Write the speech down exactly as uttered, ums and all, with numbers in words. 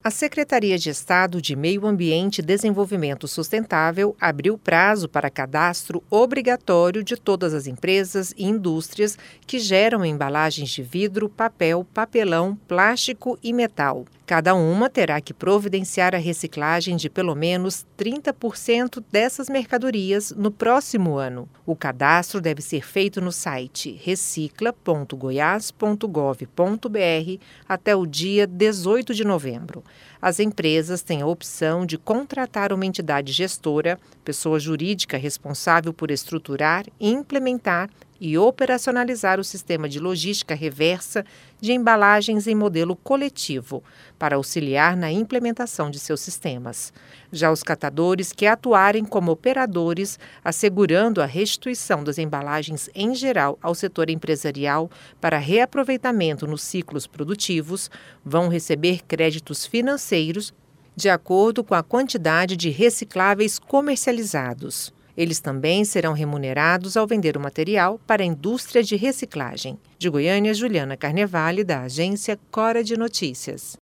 A Secretaria de Estado de Meio Ambiente e Desenvolvimento Sustentável abriu prazo para cadastro obrigatório de todas as empresas e indústrias que geram embalagens de vidro, papel, papelão, plástico e metal. Cada uma terá que providenciar a reciclagem de pelo menos trinta por cento dessas mercadorias no próximo ano. O cadastro deve ser feito no site recicla ponto goiás ponto gov ponto br até o dia dezoito de novembro. As empresas têm a opção de contratar uma entidade gestora, pessoa jurídica responsável por estruturar, implementar e operacionalizar o sistema de logística reversa de embalagens em modelo coletivo, para auxiliar na implementação de seus sistemas. Já os catadores que atuarem como operadores, assegurando a restituição das embalagens em geral ao setor empresarial para reaproveitamento nos ciclos produtivos, vão receber créditos financeiros de acordo com a quantidade de recicláveis comercializados. Eles também serão remunerados ao vender o material para a indústria de reciclagem. De Goiânia, Juliana Carnevale, da agência Cora de Notícias.